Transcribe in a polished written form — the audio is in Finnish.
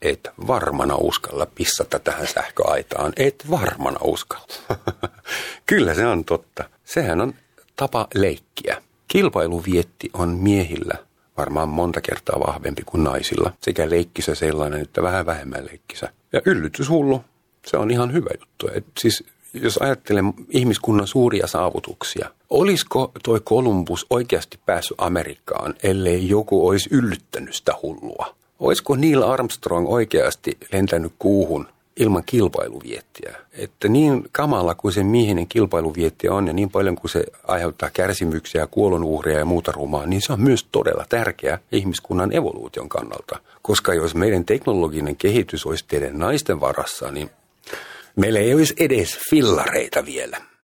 et varmana uskalla pissata tähän sähköaitaan, et varmana uskalla. Kyllä se on totta. Sehän on tapa leikkiä. Kilpailuvietti on miehillä varmaan monta kertaa vahvempi kuin naisilla. Sekä leikkisä sellainen, että vähän vähemmän leikkisä. Ja yllytyshullu, se on ihan hyvä juttu. Et siis jos ajattelen ihmiskunnan suuria saavutuksia, olisiko toi Columbus oikeasti päässyt Amerikkaan, ellei joku olisi yllyttänyt sitä hullua? Olisiko Neil Armstrong oikeasti lentänyt kuuhun ilman kilpailuviettiä? Että niin kamala kuin se miehinen kilpailuvietti on ja niin paljon kuin se aiheuttaa kärsimyksiä, kuolonuhreja ja muuta rumaa, niin se on myös todella tärkeä ihmiskunnan evoluution kannalta. Koska jos meidän teknologinen kehitys olisi teidän naisten varassa, niin meillä ei olisi edes fillareita vielä.